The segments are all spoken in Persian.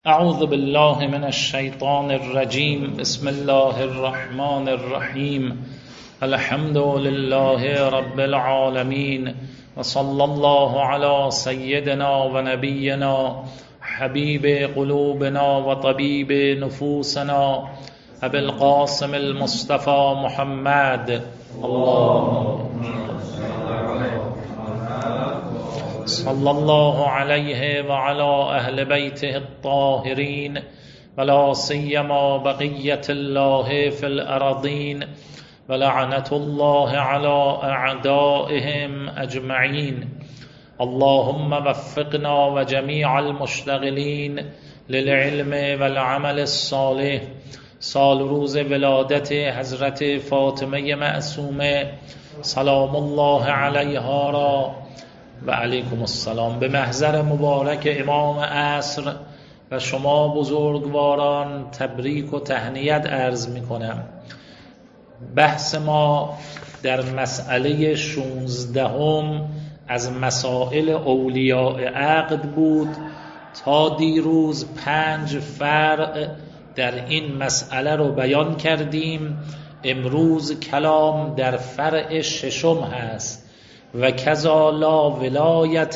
اعوذ بالله من الشیطان الرجیم. بسم الله الرحمن الرحیم. الحمد لله رب العالمین و صلی الله علی سیدنا و نبینا حبیب قلوبنا و طبیب نفوسنا ابی القاسم المصطفى محمد. صلی الله علیه و علی اهل بیته الطاهرین ولا سیما بقیة الله فی الارضین و لعنة الله علی اعدائهم اجمعین. اللهم وفقنا و جمیع المشتغلین للعلم والعمل الصالح. سال روز ولادت حضرت فاطمه معصومه سلام الله علیها را و علیکم السلام به محضر مبارک امام عصر و شما بزرگواران تبریک و تهنیت عرض می کنم. بحث ما در مسئله 16 از مسائل اولیاء عقد بود. تا دیروز 5 فرع در این مسئله رو بیان کردیم. امروز کلام در فرع 6 هست. و کذا لا ولایت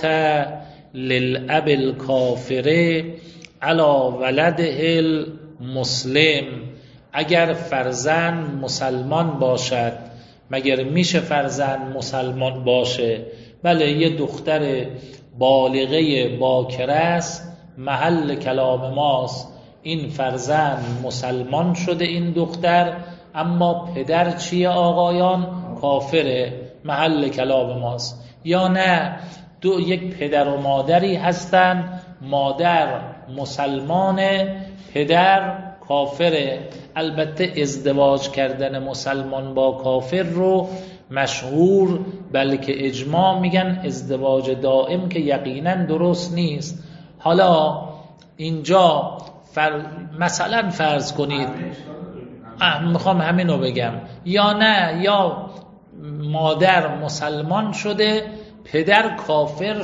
للاب الکافر علی ولده المسلم. اگر فرزند مسلمان باشد، مگر میشه فرزند مسلمان باشه؟ بله، یه دختر بالغه باکره است، محل کلام ماست این فرزند مسلمان شده این دختر، اما پدر چیه آقایان؟ کافره، محل کلام ماست. یا نه یک پدر و مادری هستن، مادر مسلمانه، پدر کافره. البته ازدواج کردن مسلمان با کافر رو مشهور بلکه اجماع میگن ازدواج دائم که یقینا درست نیست. حالا اینجا مثلا فرض کنید، میخوام همینو بگم، یا نه یا مادر مسلمان شده، پدر کافر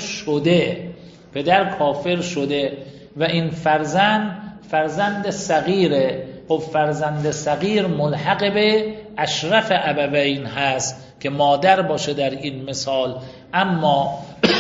شده و این فرزند صغیره. خب فرزند صغیر ملحق به اشرف ابوین هست که مادر باشه در این مثال. اما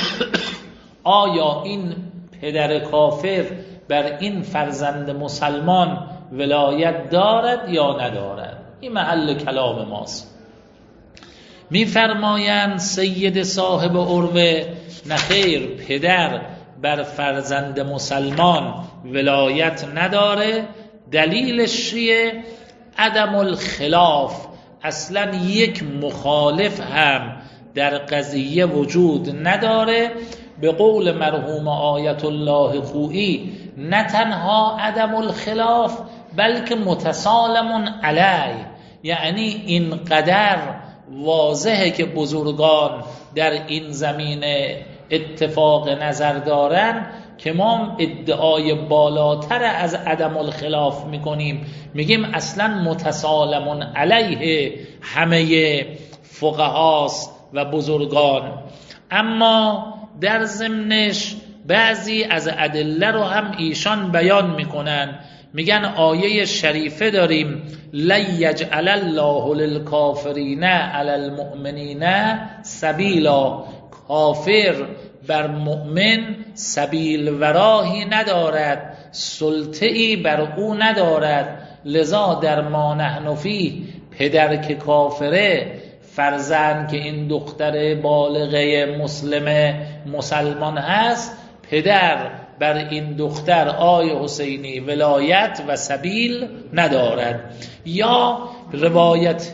آیا این پدر کافر بر این فرزند مسلمان ولایت دارد یا ندارد؟ این محل کلام ماست. میفرمایند سید صاحب عروه نخیر، پدر بر فرزند مسلمان ولایت نداره. دلیلش چیه؟ عدم الخلاف. اصلا یک مخالف هم در قضیه وجود نداره. به قول مرحوم آیت الله خویی، نه تنها عدم الخلاف بلکه متسالم علی، یعنی اینقدر واضحه که بزرگان در این زمینه اتفاق نظر دارن که ما ادعای بالاتر از عدم الخلاف میکنیم، میگیم اصلا متسالم علیه همه فقهاست و بزرگان. اما در ضمنش بعضی از ادله رو هم ایشان بیان میکنن، میگن آیه شریفه داریم لن یجعل الله للکافرین علی المؤمنین سبیلا. کافر بر مؤمن سبیل و راهی ندارد، سلطه‌ای بر او ندارد. لذا در ما نحن فیه، پدر که کافره، فرزند که این دختر بالغه مسلمان هست، پدر بر این دختر آی حسینی ولایت و سبیل ندارد. یا روایت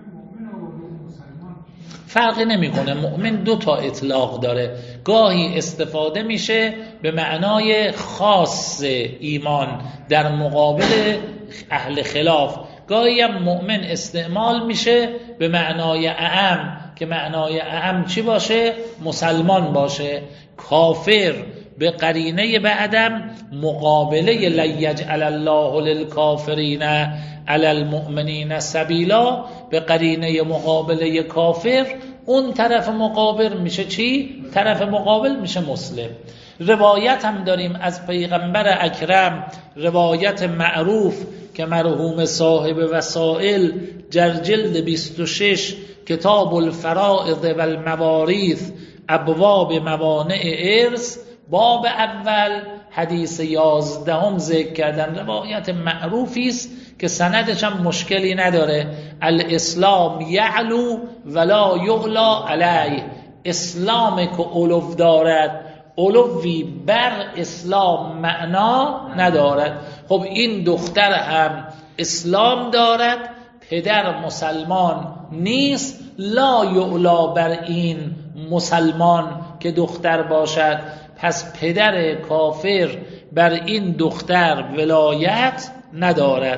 فرقی نمیکنه، مؤمن 2 تا اطلاق داره. گاهی استفاده میشه به معنای خاص ایمان در مقابل اهل خلاف، گاهی هم مؤمن استعمال میشه به معنای اعم، که معنای اعم چی باشه؟ مسلمان باشه. کافر به قرینه بعدم مقابله لن یجعل الله للکافرین علی المؤمنین سبیلا، به قرینه مقابله کافر اون طرف مقابل میشه چی؟ طرف مقابل میشه مسلم. روایت هم داریم از پیغمبر اکرم، روایت معروف که مرحوم صاحب وسائل در جلد 26 کتاب الفرائض و المواريث ابواب موانع ارث باب اول حدیث 11 ذکر کردن. روایت معروفی است که سندش هم مشکلی نداره. الاسلام یعلو ولا یعلا علیه، اسلام که علو دارد علوی بر اسلام معنا ندارد. خب این دختر هم اسلام دارد، پدر مسلمان نیست، لا یعلا بر این مسلمان که دختر باشد، پس پدر کافر بر این دختر ولایت ندارد.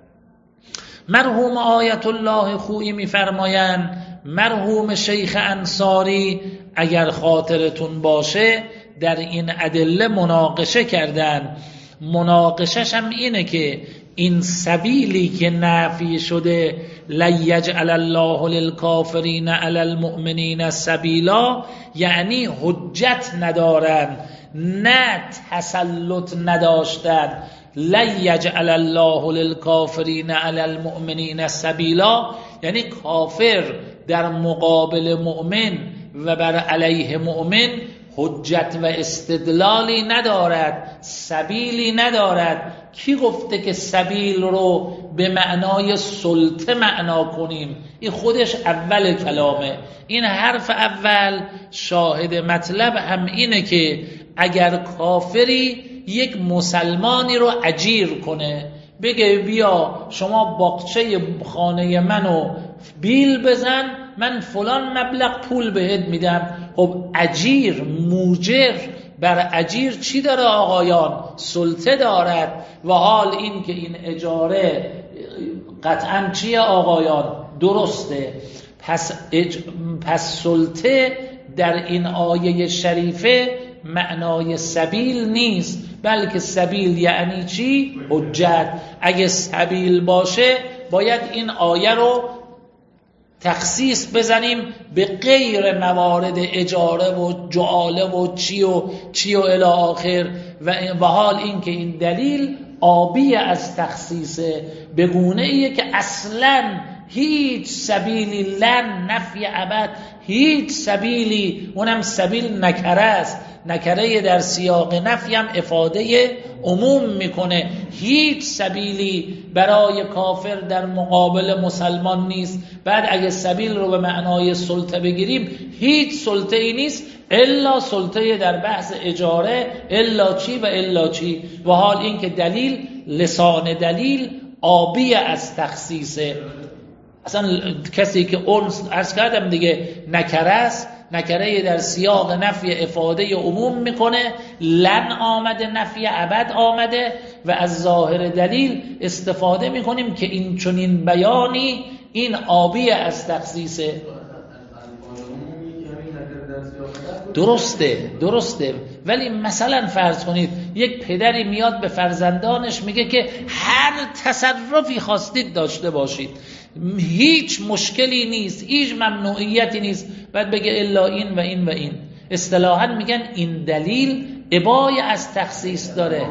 مرحوم آیت الله خویی میفرمایند مرحوم شیخ انصاری اگر خاطرتون باشه در این ادله مناقشه کردن. مناقشش هم اینه که این سبیلی که نفی شده لیجعل الله للکافرین علی المؤمنین سبیلا، یعنی حجت ندارن، نه تسلط نداشتن. لیجعل الله للکافرین علی المؤمنین سبیلا یعنی کافر در مقابل مؤمن و بر علیه مؤمن حجت و استدلالی ندارد، سبیلی ندارد. کی گفته که سبیل رو به معنای سلطه معنا کنیم؟ این خودش اول کلامه. این حرف اول شاهد مطلب هم اینه که اگر کافری یک مسلمانی رو اجیر کنه، بگه بیا شما باغچه خانه منو بیل بزن، من فلان مبلغ پول بهت میدم. خب اجیر، موجر بر اجیر چی داره آقایان؟ سلطه دارد. و حال این که این اجاره قطعا چیه آقایان؟ درسته. پس سلطه در این آیه شریفه معنای سبیل نیست، بلکه سبیل یعنی چی؟ حجت. اگه سبیل باشه باید این آیه رو تخصیص بزنیم به غیر موارد اجاره و جعاله و چی و الی آخر. و حال این که این دلیل آبی از تخصیصه، به گونه ایه که اصلا هیچ سبیلی لن نفی ابد، هیچ سبیلی، اونم سبیل نکره است، نکره در سیاق نفی هم افاده عموم میکنه. هیچ سبیلی برای کافر در مقابل مسلمان نیست. بعد اگه سبیل رو به معنای سلطه بگیریم، هیچ سلطه ای نیست الا سلطه در بحث اجاره، الا چی و الا چی. و حال این که دلیل، لسان دلیل آبی از تخصیصه. اصلا کسی که اونس عرض کردم دیگه نکره است، نکره در سیاق نفی افاده عموم میکنه، لن آمده، نفی ابد آمده و از ظاهر دلیل استفاده میکنیم که این چنین بیانی این آبی از تخصیصه. درسته ولی مثلا فرض کنید یک پدری میاد به فرزندانش میگه که هر تصرفی خواستید داشته باشید، هیچ مشکلی نیست، هیچ ممنوعیتی نیست، بعد بگه الا این و این و این. اصطلاحاً میگن این دلیل ابای از تخصیص داره.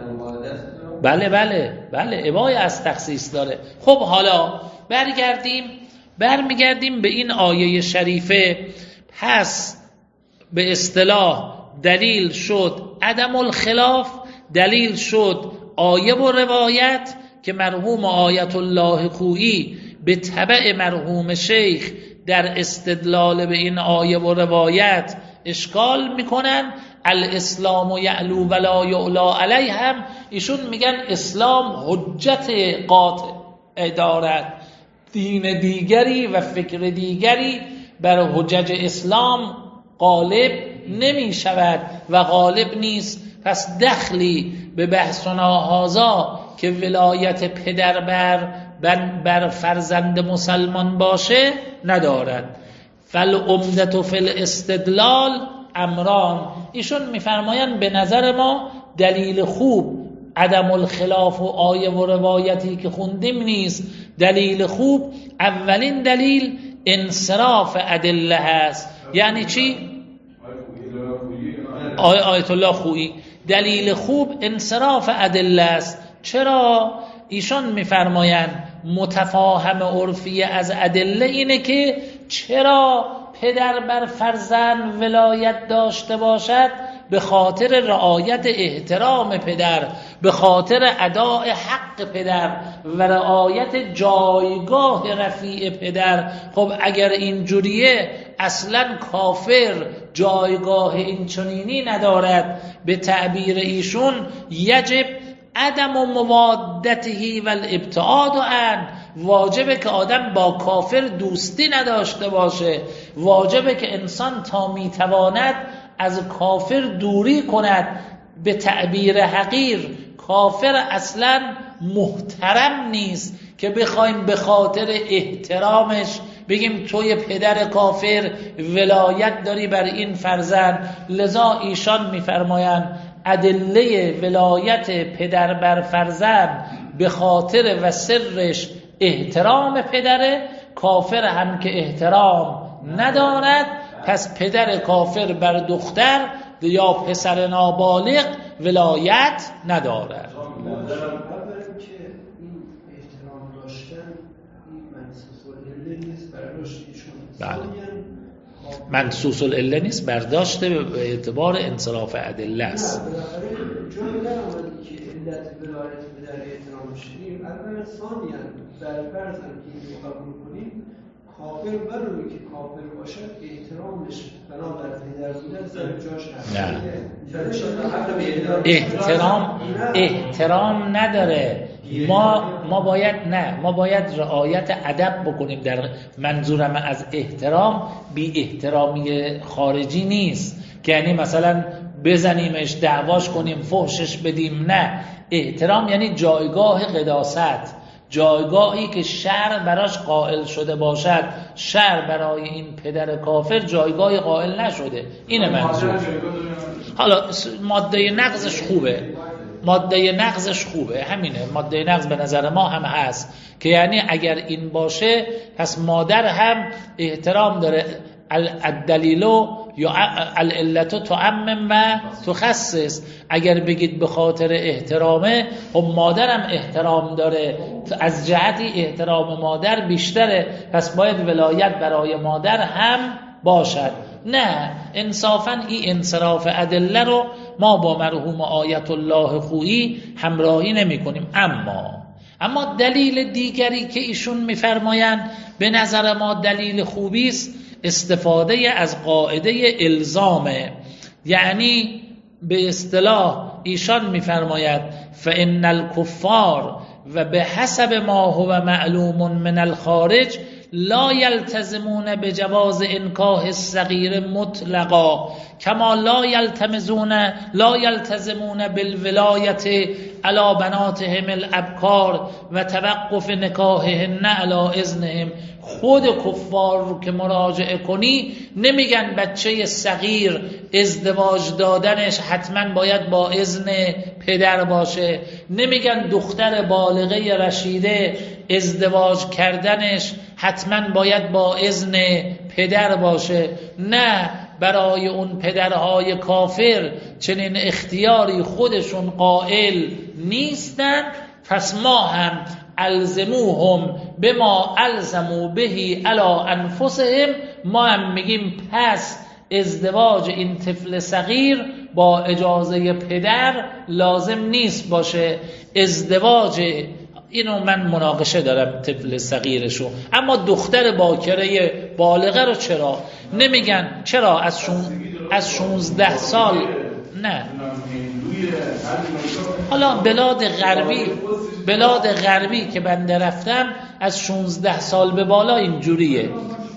بله ابای از تخصیص داره. خب حالا برمیگردیم به این آیه شریفه. پس به اصطلاح دلیل شد عدم الخلاف، دلیل شد آیه و روایت که مرحوم آیت الله خویی به تبع مرحوم شیخ در استدلال به این آیه و روایت اشکال میکنن. الاسلام یعلو ولا یعلا علیه هم ایشون میگن اسلام حجت قاطع دارد، دین دیگری و فکر دیگری بر حجج اسلام غالب نمی شود و غالب نیست. پس دخلی به بحثنا هازا که ولایت پدر بر فرزند مسلمان باشه ندارد. فالعمدة فی الاستدلال امران. ایشون میفرمایند به نظر ما دلیل خوب عدم الخلاف و آیه و روایتی که خوندیم نیست. دلیل خوب، اولین دلیل انصراف ادله هست. یعنی چی؟ آیت الله خویی دلیل خوب انصراف ادله است. چرا؟ ایشان میفرمایند متفاهم عرفی از ادله اینه که چرا پدر بر فرزند ولایت داشته باشد؟ به خاطر رعایت احترام پدر، به خاطر اداء حق پدر و رعایت جایگاه رفیع پدر. خب اگر اینجوریه اصلا کافر جایگاه اینچنینی ندارد. به تعبیر ایشون یجب عدم و موادته و الابتعاد عنه، واجبه که آدم با کافر دوستی نداشته باشه، واجبه که انسان تا میتواند از کافر دوری کند. به تعبیر حقیر کافر اصلا محترم نیست که بخوایم به خاطر احترامش بگیم توی پدر کافر ولایت داری بر این فرزند. لذا ایشان میفرمایند ادله ولایت پدر بر فرزند به خاطر و سرش احترام پدره، کافر هم که احترام ندارد پس پدر کافر بر دختر یا پسر نابالغ ولایت ندارد. منصوص العله نیست، برداشت به اعتبار انصراف ادله است. جایی نرمدی که علت ولایت پدر احترام شدیم. اولا ثانیاً در فرض هم که این رو قبول کنیم کافر برای که کافر باشد احترامش بنابر پدر بودن سر جاش نه احترام نداره. ما باید رعایت ادب بکنیم. در منظورم از احترام بی احترامی خارجی نیست که یعنی مثلا بزنیمش، دعواش کنیم، فحشش بدیم. نه، احترام یعنی جایگاه قداست، جایگاهی که شرع براش قائل شده باشد. شرع برای این پدر کافر جایگاه قائل نشده. اینه منظور. حالا ماده نقضش خوبه، همینه. ماده نقض به نظر ما هم هست که یعنی اگر این باشه پس مادر هم احترام داره. الدلیلو یا العلت تعمم و تخصص. اگر بگید به خاطر احترامه، خب مادرم احترام داره، از جهتی احترام مادر بیشتره، پس باید ولایت برای مادر هم باشد. نه، انصافا این انصراف ادله رو ما با مرحوم آیت الله خویی همراهی نمی کنیم. اما دلیل دیگری که ایشون میفرمایند به نظر ما دلیل خوبی است، استفاده از قاعده الزامه. یعنی به اصطلاح ایشان میفرماید فإن الكفار و به حسب ما هو معلوم من الخارج لا يلتزمون بجواز انکاح الصغیر مطلقا کما لا يلتزمون بالولایت علی بناتهم الابکار و توقف نکاحهن علی اذنهم. خود کفار رو که مراجعه کنی نمیگن بچه صغیر ازدواج دادنش حتما باید با اذن پدر باشه، نمیگن دختر بالغه رشیده ازدواج کردنش حتما باید با اذن پدر باشه. نه، برای اون پدرهای کافر چنین اختیاری خودشون قائل نیستن. پس ما هم الزموهم بما الزموا به علی انفسهم، ما هم میگیم پس ازدواج این طفل صغیر با اجازه پدر لازم نیست باشه. ازدواج اینو من مناقشه دارم طفل صغیرشو، اما دختر باکره بالغه رو چرا نمیگن؟ چرا از 16 سال؟ نه، حالا بلاد غربی که بنده رفتم از 16 سال به بالا اینجوریه.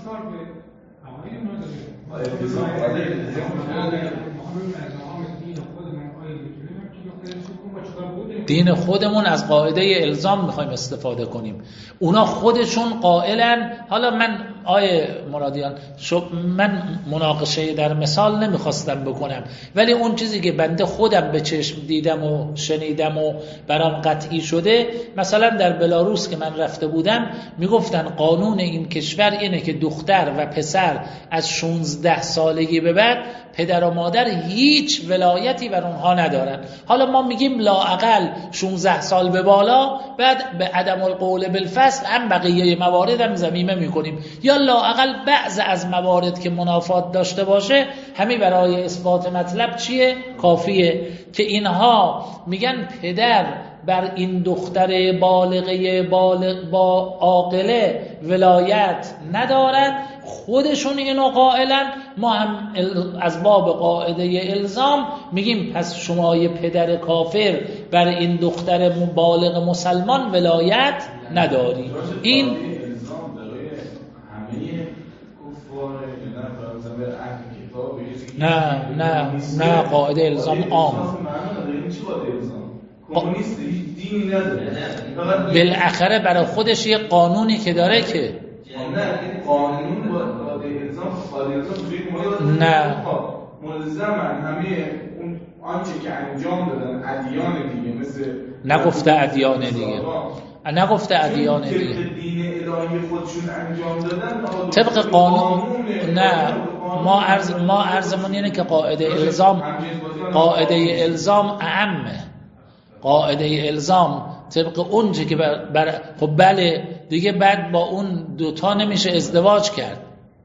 دین خودمون از قاعده الزام میخوایم استفاده کنیم، اونا خودشون قائلن. حالا من آیه مرادیان من مناقشه در مثال نمیخواستم بکنم، ولی اون چیزی که بنده خودم به چشم دیدم و شنیدم و برام قطعی شده، مثلا در بلاروس که من رفته بودم میگفتن قانون این کشور اینه که دختر و پسر از 16 سالگی به بعد پدر و مادر هیچ ولایتی بر اونها ندارن. حالا ما میگیم لااقل 16 سال به بالا، بعد به عدم القول بالفصل هم بقیه موارد هم ضمیمه میکنیم، یا لااقل بعض از موارد که منافات داشته باشه همین برای اثبات مطلب چیه؟ کافیه. که اینها میگن پدر بر این دختر بالغه با عاقله ولایت ندارد، خودشون اینو قائلن، ما هم از باب قاعده الزام میگیم پس شما یه پدر کافر بر این دختر بالغ مسلمان ولایت نداری. این الزام برای همه کفار نه قاعده الزام عام. کمونیست دینی نداره، بالاخره برای خودش یه قانونی که داره که نه قانون با قاعده الزام نه ملزمن همه اون آنچه که انجام دادن ادیان دیگه، مثل نگفته ادیان دیگه، نگفته ادیان دیگه، دین الهی خودشون انجام دادن طبق قانون. نه ما عرضمون اینه که قاعده الزام اعمه. قاعده الزام طبق اونچه که خب بله دیگه، بعد با اون دوتا نمیشه ازدواج کرد،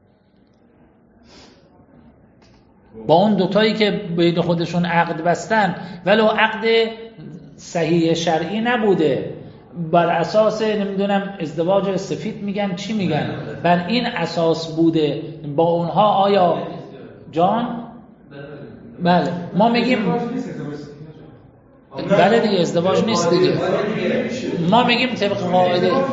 با اون دوتایی که بین خودشون عقد بستن ولو عقد صحیح شرعی نبوده، بر اساس نمیدونم ازدواج سفید میگن چی میگن، بر این اساس بوده با اونها. آیا جان؟ بله ما میگیم بله دیگه ازدواج نیست دیگه، ما میگیم طبق قاعده. توی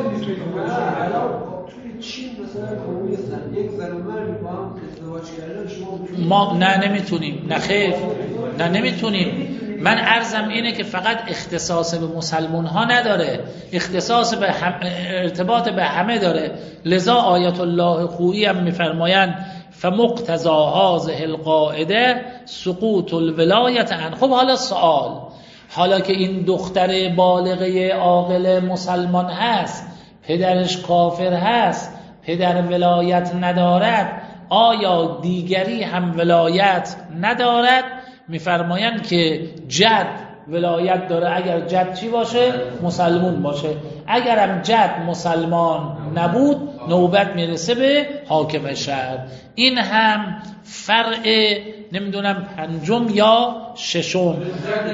چین مثلا کمونیستن، یک زن و مرد با هم ازدواج کردن، شما ما نمیتونیم، نه خیر، نمیتونیم. من عرضم اینه که فقط اختصاص به مسلمان ها نداره، اختصاص به ارتباط به همه داره. لذا آیت الله خویی هم میفرمایند فمقتضی هذه القاعده سقوط الولایت عن. خب حالا سوال، حالا که این دختر بالغه عاقل مسلمان هست، پدرش کافر هست، پدر ولایت ندارد، آیا دیگری هم ولایت ندارد؟ میفرمایند که جد ولایت داره اگر جد چی باشه؟ مسلمان باشه. اگرم جد مسلمان نبود نوبت میرسه به حاکم شهر. این هم فرع نمیدونم پنجم یا ششم. چون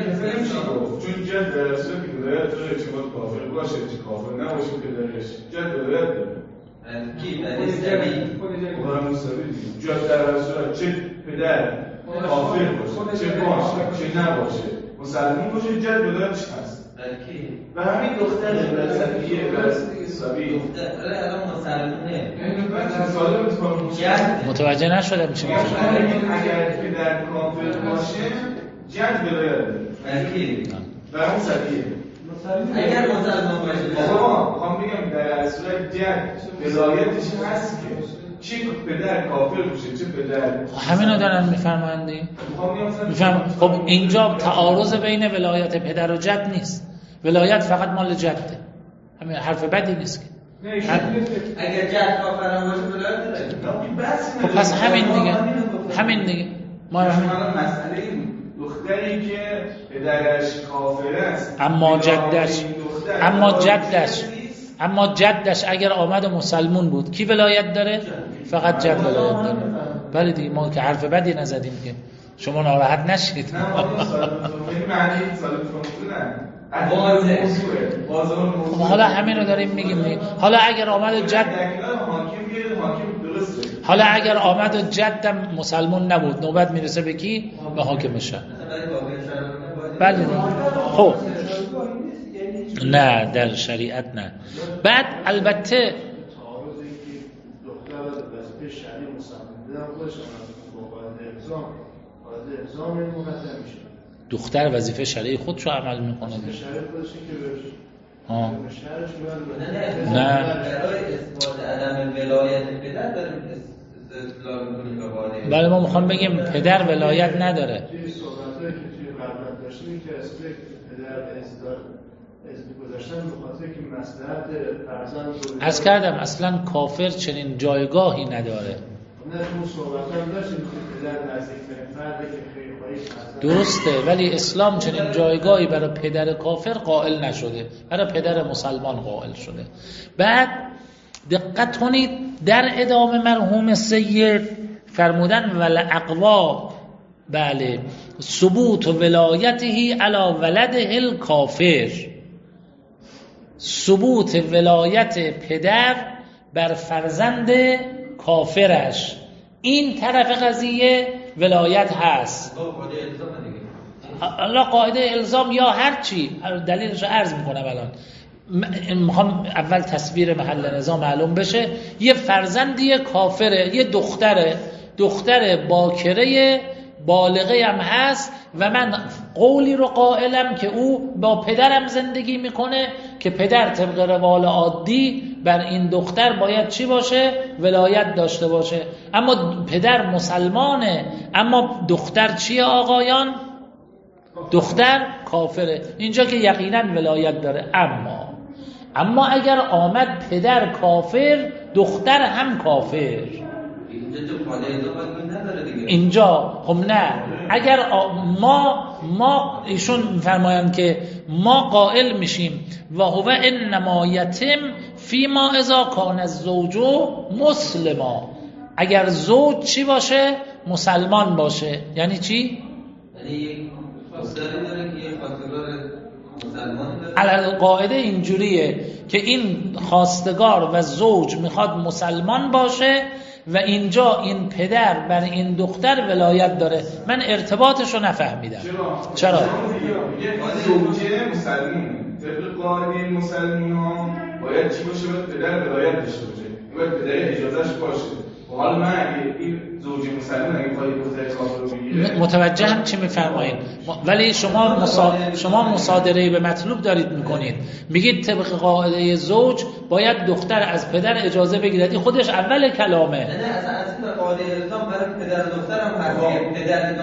جد در اصلا که ولایت داره اعتماد کافر باشه چه کافر نباشه پدرش جد ولایت داره. کی؟ موسوی جد در اصلا چه پدر کافر باشه چه باشه چه نباشه مسلمان باشه جد ولایتش هست. و همین دختر صبی دختر الان مسلمونه متوجه نشدم چی میگه. اگر پدر کافر باشه جد ولایت داره و اون صبیه. اگر مسلمان باشه میخوام بگم در صورت جد ولایتش هست که چه پدر کافر باشه چه پدر همینو دارن میفرمایند. خب اینجا تعارض بین ولایت پدر و جد نیست، ولایت فقط مال جده، همین حرف بدی نیست که. اگر جد کافر هم باشه ولایت داره. خب پس همین دیگه ما همین مسئله دختری که پدرش کافر است اما جدش اگر آمد مسلمون بود کی ولایت داره؟ فقط جد ولایت داره. بله دیگه ما که حرف بدی نزدیم که شما ناراحت نشید. حالا همین رو داریم میگیم. حالا اگر آمد و جدم مسلمون نبود نوبت میرسه به کی؟ به حاکم شهر. بله دیگه. خب نه در شریعت نه. بعد البته دختر وظیفه شرعی خودشو عمل میکنه. نه برای اثبات عدم ولایت پدر داریم استدلال می‌کنیم به قاعده. بله ما میخوام بگیم پدر ولایت نداره. توی صحبتایی که توی قبلا داشتیم که اسم پدر اسم گذاشتن به خاطر که مصلحت فرزند عرض کردم اصلا کافر چنین جایگاهی نداره. نه اون صحبت هم داشتیم که پدر نزدیک‌ترین فرده که خیلی درسته، ولی اسلام چنین جایگاهی برای پدر کافر قائل نشده، برای پدر مسلمان قائل شده. بعد دقت کنید در ادامه مرحوم سید فرمودن والاقوا، بله، ثبوت ولایته علی ولده الکافر، ثبوت ولایت پدر بر فرزند کافرش، این طرف قضیه ولایت هست. الله قاعده الزام یا هر چی، دلیلش رو عرض میکنم الان. میخوام اول تصویر محل نظام معلوم بشه. یه فرزندی کافره، یه دختر باکره بالغه هم هست و من قولی رو قائلم که او با پدرم زندگی میکنه که پدر طبق روال عادی بر این دختر باید چی باشه؟ ولایت داشته باشه. اما پدر مسلمانه، اما دختر چیه آقایان؟ دختر کافره. اینجا که یقینا ولایت داره. اما اگر آمد پدر کافر، دختر هم کافر. اینجا خب نه، اگر ما ایشون میفرمایند که ما قائل میشیم و هو انما یتم فیما اذا کان الزوج مسلما، اگر زوج چی باشه؟ مسلمان باشه. یعنی چی؟ یعنی خواستگاری داره که یه خواستگار مسلمان داره. علل قاعده اینجوریه که این خواستگار و زوج میخواد مسلمان باشه و اینجا این پدر بر این دختر ولایت داره. من ارتباطش رو نفهمیدم. چرا؟ یه زوجه مسلمون طبق قاعده مسلمون ها باید چی باشه؟ باید پدر ولایت داشته باشه، باید پدر اجازهش باشه. و حالا من اگه این زوج مسلمون اگه خواهی دختر کافر رو بگیره، متوجه هم چی میفرمایید، ولی شما مصادره به مطلوب دارید میکنید. میگید طبق قاعده زوج باید دختر از پدر اجازه بگیرد. خودش اول کلامه. نه اصلا از این قاعده الزام برای پدر دختر هم هست. پدر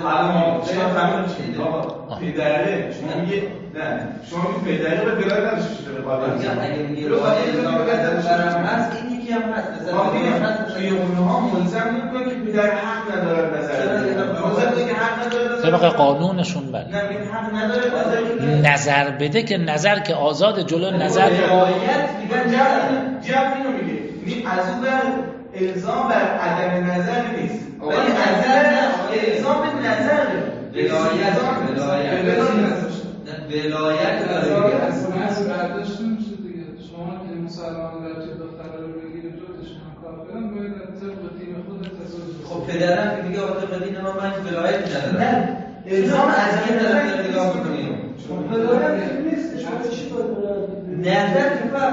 پدره شما میگه نه، شما میگه پدره به ولایت نداشته باشه به قاعده الزام. اگه میگه قاعده الزام برام هست، این یکی هم هست. مثلا توی اونها ملزم میکنه که پدر حق نداره طبق قانونشون. بله نه این حق نداره نظر بده که نظر که آزاد جلو نظر ولایت میگن جب اینو میگه از اون بر الزام بر عدم نظر نیست، ولی نظر الزام به نظره. ولایت از برداشت میشه دیگه. شما که مسلمان بچه دختر رو بگیرید جفتش هم کافرن، باید طبق دین خودت ازش. خب پدرم که دیگه طبق دین من ولایت نداره. نه الزام از این نظر نگاه می‌کنیم. ولایت نیست. شما چی باید نظر که فرق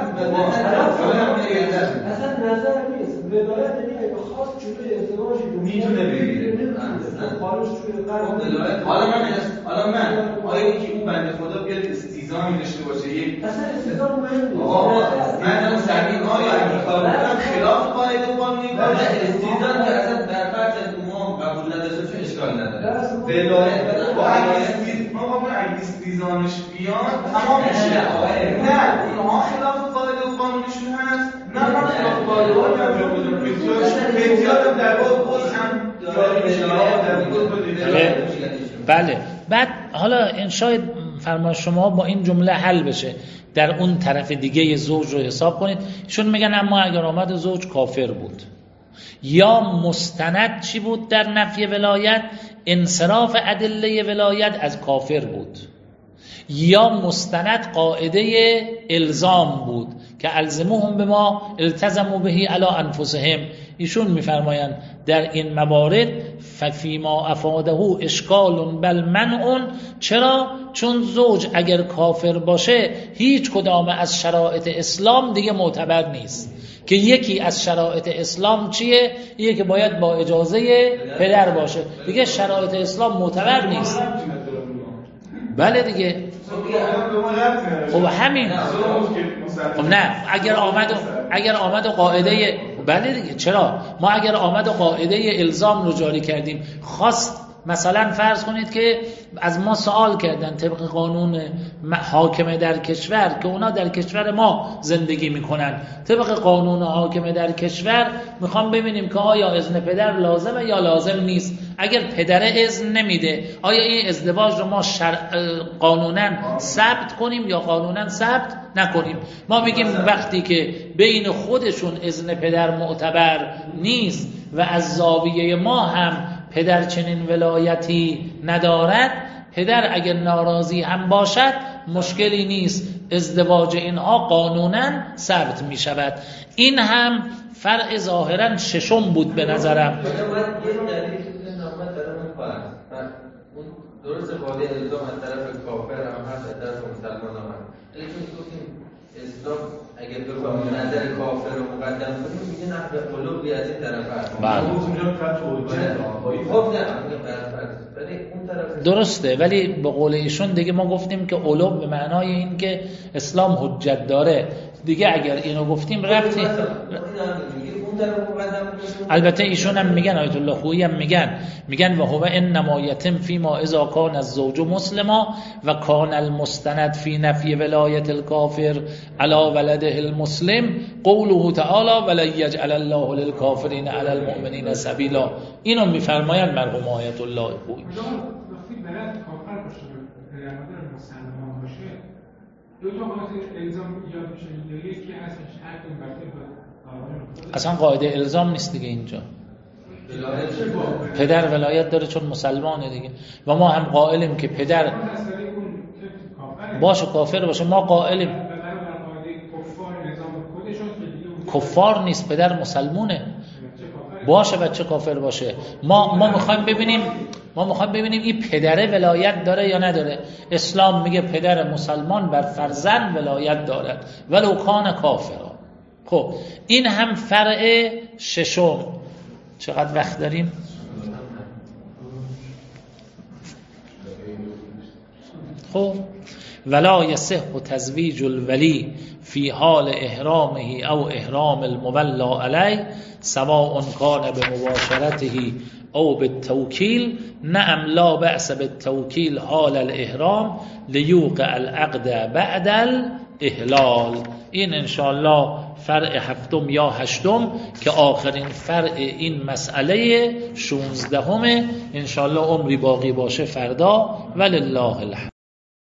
اصلا نظر نیست. ولایت یعنی اگه خواست جلوی ازدواجی رو میتونه بگیره. خارج توی قرار. حالا من آیا اینکه اون بنده خدا بیاد استیزانی داشته باشه یک اصلا استیزان مهم نیست. من سرگین آیا اگه کار بودم خلاف قاعده قانونی باشه استیزان که اصلا در فرض ما قبول نداشته چه اشکال نداره. ولایت ما اگه استیزانش بیاد تمام میشه. نه اونها خلاف قاعده قانونیشون هست، نه من خلاف قاعده قانونیشون پیتیات در واقع باز هم جاری میشه. بله. بعد حالا این شاید فرمایش شما با این جمله حل بشه. در اون طرف دیگه زوج رو حساب کنید. ایشون میگن اما اگر آمد زوج کافر بود یا مستند چی بود در نفی ولایت؟ انصراف ادله ولایت از کافر بود، یا مستند قاعده الزام بود که الزموهم بما التزموا به علی انفسهم. ایشون میفرمایند در این موارد ففیما افاده اشکال بل منع. چرا؟ چون زوج اگر کافر باشه هیچ کدام از شرایط اسلام دیگه معتبر نیست. که یکی از شرایط اسلام چیه؟ یه که باید با اجازه پدر باشه. دیگه شرایط اسلام معتبر نیست. بله دیگه. خب همین. خب نه اگر آمد و قاعده، بله دیگه، چرا ما اگر آمد و قاعده الزام رو جاری کردیم، خواست مثلا فرض کنید که از ما سوال کردن طبق قانون حاکم در کشور که اونا در کشور ما زندگی میکنن، طبق قانون حاکم در کشور میخوام ببینیم که آیا اذن پدر لازمه یا لازم نیست. اگر پدر اذن نمیده آیا این ازدواج رو ما قانونا ثبت کنیم یا قانونا ثبت نکنیم؟ ما میگیم وقتی که بین خودشون اذن پدر معتبر نیست و از زاویه ما هم پدر چنین ولایتی ندارد، پدر اگر ناراضی هم باشد مشکلی نیست، ازدواج اینها قانونا ثبت می شود. این هم فرع ظاهرا ششم بود به نظرم. درست قاعده الزام از طرف کافر هم هست، از طرف مسلمان هم هست. ولی چون گفتیم اسلام اگر بخوایم نظر کافر رو مقدم کنیم میگه نقد قلوبی از این طرف هست. درسته، ولی به قول ایشون دیگه ما گفتیم که علوم به معنای این که اسلام حجت داره دیگه. اگر اینو گفتیم ربطی، البته ایشون هم میگن، آیت الله خویی هم میگن و هو انما یتم فیما اذا کان الزوج مسلما و کان المستند فی نفی ولایت الکافر علی ولده المسلم قوله تعالی ولا یجعل الله للکافرین علی المؤمنین سبیلا. اینو میفرمایند مرحوم آیت الله خویی. وقتی بلد کافر باشه پیامبر مسلمان باشه دو تا قاعده الزام ایجاد میشه، یکی هستش حق البته اصلا قاعده الزام نیست دیگه اینجا. پدر ولایت داره چون مسلمانه دیگه و ما هم قائلیم که پدر باشه کافر باشه، ما قائلیم کفار نیست، پدر مسلمونه باشه بچه کافر باشه. ما میخوایم ببینیم این پدر ولایت داره یا نداره. اسلام میگه پدر مسلمان بر فرزند ولایت دارد ولو کان کافر. خب این هم فرع ششم. چقدر وقت داریم؟ خب ولا یصح تزویج الولی فی حال احرامه او احرام المولا علیه سواء کان بمباشرته او بالتوکیل. نعم لا بأس بالتوکیل حال الاحرام لیوقع العقد بعد الاحلال. این انشاءالله فرع هفتم یا هشتم که آخرین فرع این مسئله 16 انشاءالله عمری باقی باشه فردا. ولله الحمد.